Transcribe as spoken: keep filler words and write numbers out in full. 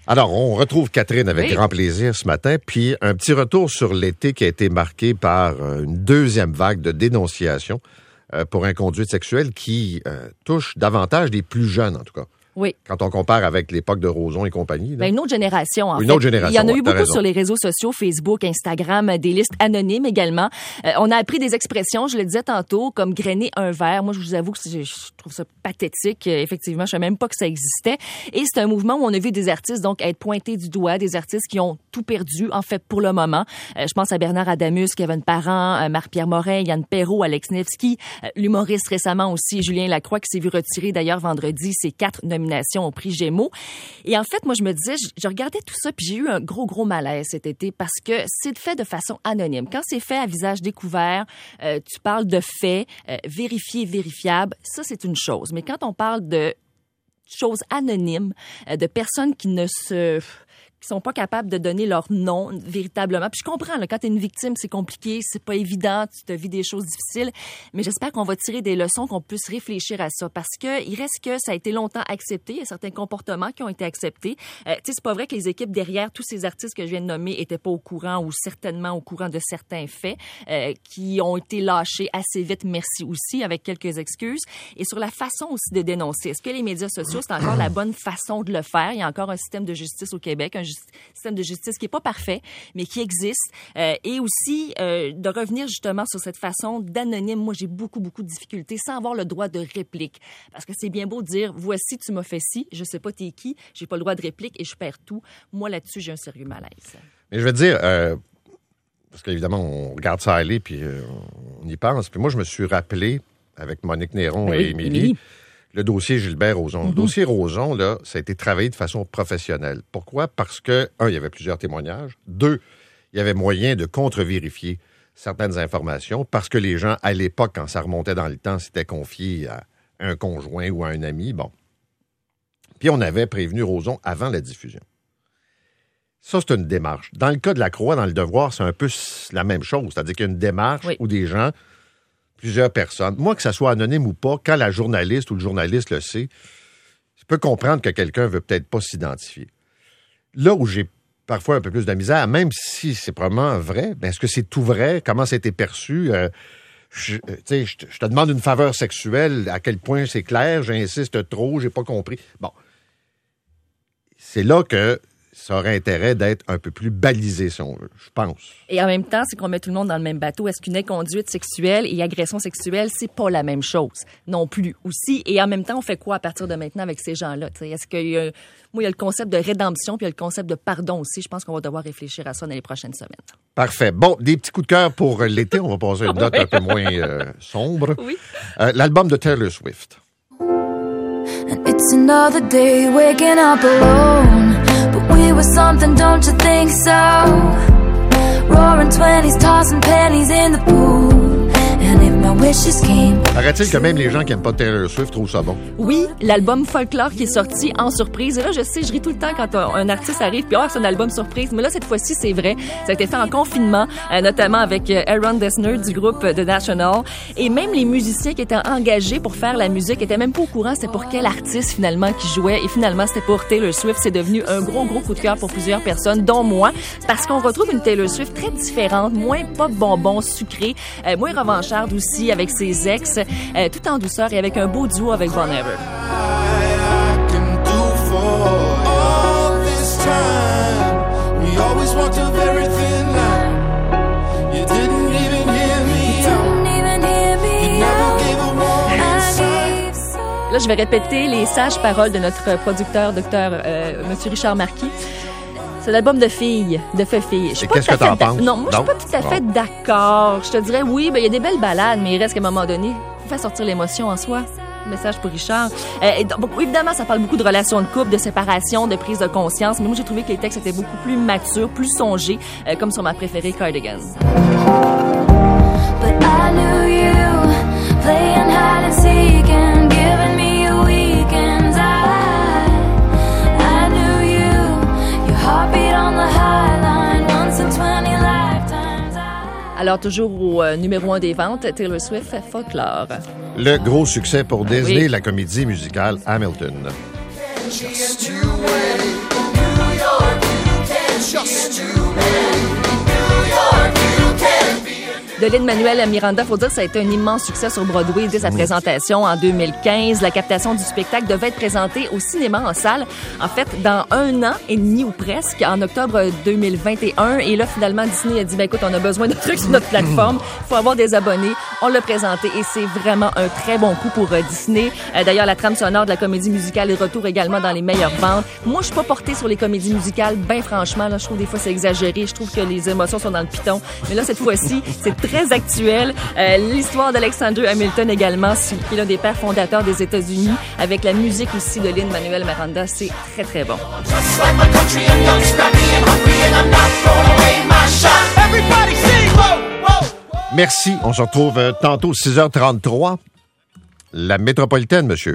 Alors, on retrouve Catherine avec oui. grand plaisir ce matin, puis un petit retour sur l'été qui a été marqué par une deuxième vague de dénonciation euh, pour inconduite sexuelle qui euh, touche davantage les plus jeunes, en tout cas. Oui. Quand on compare avec l'époque de Roson et compagnie. Ben, une autre génération, en une fait. Autre génération, Il y en a ouais, eu beaucoup raison. sur les réseaux sociaux, Facebook, Instagram, des listes anonymes également. Euh, on a appris des expressions, je le disais tantôt, comme grainer un verre. Moi, je vous avoue que je, je trouve ça pathétique. Euh, effectivement, je savais même pas que ça existait. Et c'est un mouvement où on a vu des artistes donc être pointés du doigt, des artistes qui ont tout perdu, en fait, pour le moment. Euh, je pense à Bernard Adamus, Kevin Parent, euh, Marc-Pierre Morin, Yann Perrault, Alex Nevsky, euh, l'humoriste récemment aussi, Julien Lacroix, qui s'est vu retirer d'ailleurs vendredi ses quatre nominations au prix Gémeaux. Et en fait, moi, je me disais, je, je regardais tout ça, puis j'ai eu un gros, gros malaise cet été parce que c'est fait de façon anonyme. Quand c'est fait à visage découvert, euh, tu parles de faits euh, vérifiés, vérifiables, ça, c'est une chose. Mais quand on parle de choses anonymes, euh, de personnes qui ne se... qui sont pas capables de donner leur nom véritablement. Puis je comprends, là, quand tu es une victime, c'est compliqué, c'est pas évident, tu te vis des choses difficiles, mais j'espère qu'on va tirer des leçons, qu'on puisse réfléchir à ça, parce que il reste que ça a été longtemps accepté, il y a certains comportements qui ont été acceptés. Euh, tu sais, c'est pas vrai que les équipes derrière tous ces artistes que je viens de nommer étaient pas au courant ou certainement au courant de certains faits euh, qui ont été lâchés assez vite, merci aussi, avec quelques excuses. Et sur la façon aussi de dénoncer, est-ce que les médias sociaux, c'est encore la bonne façon de le faire? Il y a encore un système de justice au Québec, un système de justice qui est pas parfait, mais qui existe. Euh, et aussi, euh, de revenir justement sur cette façon d'anonyme. Moi, j'ai beaucoup, beaucoup de difficultés sans avoir le droit de réplique. Parce que c'est bien beau de dire, voici, tu m'as fait ci, je sais pas t'es qui, j'ai pas le droit de réplique et je perds tout. Moi, là-dessus, j'ai un sérieux malaise. Mais je veux te dire, euh, parce qu'évidemment, on regarde ça aller, puis euh, on y pense. Puis moi, je me suis rappelé, avec Monique Néron oui, et Émilie, Émilie. le dossier Gilbert Rozon. Mm-hmm. Le dossier Rozon, là, ça a été travaillé de façon professionnelle. Pourquoi? Parce que, un, il y avait plusieurs témoignages. Deux, il y avait moyen de contre-vérifier certaines informations parce que les gens, à l'époque, quand ça remontait dans le temps, s'étaient confiés à un conjoint ou à un ami. Bon. Puis on avait prévenu Rozon avant la diffusion. Ça, c'est une démarche. Dans le cas de La Croix, dans Le Devoir, c'est un peu la même chose. C'est-à-dire qu'il y a une démarche oui. où des gens... plusieurs personnes. Moi, que ça soit anonyme ou pas, quand la journaliste ou le journaliste le sait, je peux comprendre que quelqu'un veut peut-être pas s'identifier. Là où j'ai parfois un peu plus de misère, même si c'est probablement vrai, ben est-ce que c'est tout vrai? Comment ça a été perçu? Euh, je, euh, je, te, je te demande une faveur sexuelle, à quel point c'est clair, j'insiste trop, j'ai pas compris. Bon. C'est là que ça aurait intérêt d'être un peu plus balisé, si on veut, je pense. Et en même temps, c'est qu'on met tout le monde dans le même bateau. Est-ce qu'une inconduite sexuelle et agression sexuelle, c'est pas la même chose non plus aussi? Et en même temps, on fait quoi à partir de maintenant avec ces gens-là? T'sais, est-ce qu'il y a, moi, il y a le concept de rédemption puis il y a le concept de pardon aussi. Je pense qu'on va devoir réfléchir à ça dans les prochaines semaines. Parfait. Bon, des petits coups de cœur pour l'été. On va passer à une note oui. un peu moins euh, sombre. Oui. Euh, l'album de Taylor Swift. And it's another day waking up alone. We were something, don't you think so? Roaring twenties, tossing pennies in the pool. And if my wishes came... Paraît-il que même les gens qui n'aiment pas Taylor Swift trouvent ça bon? Oui, l'album Folklore qui est sorti en surprise. Et là, je sais, je ris tout le temps quand un, un artiste arrive puis oh, c'est un album surprise. Mais là, cette fois-ci, c'est vrai. Ça a été fait en confinement, euh, notamment avec euh, Aaron Dessner du groupe The National. Et même les musiciens qui étaient engagés pour faire la musique étaient même pas au courant c'était pour quel artiste finalement qui jouait. Et finalement, c'était pour Taylor Swift. C'est devenu un gros, gros coup de cœur pour plusieurs personnes, dont moi. Parce qu'on retrouve une Taylor Swift très différente, moins pop bonbon sucré, euh, moins revancharde aussi avec ses ex, euh, tout en douceur et avec un beau duo avec Bon Iver. Là, je vais répéter les sages paroles de notre producteur, docteur euh, Monsieur Richard Marquis. C'est l'album de filles, de fait-filles. Qu'est-ce que t'en penses? Non, moi, je suis pas tout à fait bon. d'accord. Je te dirais, oui, ben il y a des belles balades, mais il reste qu'à un moment donné, il faut faire sortir l'émotion en soi. Message pour Richard. Euh, et donc, évidemment, ça parle beaucoup de relations de couple, de séparation, de prise de conscience, mais moi, j'ai trouvé que les textes étaient beaucoup plus matures, plus songés, euh, comme sur ma préférée, Cardigan. But I knew you, playing hide and seek and giving me a weekend. I, I knew you, your heartbeat on the high line, once in twenty lifetimes. I... Alors, toujours au euh, numéro un des ventes, Taylor Swift, Folklore. Le gros succès pour Disney, oui. la comédie musicale Hamilton. Just you wait, New York. de Lin-Manuel Miranda. Faut dire que ça a été un immense succès sur Broadway dès sa présentation en deux mille quinze. La captation du spectacle devait être présentée au cinéma en salle, en fait, dans un an et demi ou presque, en octobre deux mille vingt et un. Et là, finalement, Disney a dit, ben écoute, on a besoin de trucs sur notre plateforme. Il faut avoir des abonnés. On l'a présenté et c'est vraiment un très bon coup pour euh, Disney. Euh, d'ailleurs, la trame sonore de la comédie musicale est retour également dans les meilleures ventes. Moi, je suis pas portée sur les comédies musicales. Ben franchement, là, je trouve des fois c'est exagéré. Je trouve que les émotions sont dans le piton. Mais là, cette fois-ci, c'est très actuel. Euh, l'histoire d'Alexander Hamilton également, qui est l'un des pères fondateurs des États-Unis, avec la musique aussi de Lin-Manuel Miranda, c'est très, très bon. Merci. On se retrouve tantôt six heures trente-trois. La métropolitaine, monsieur.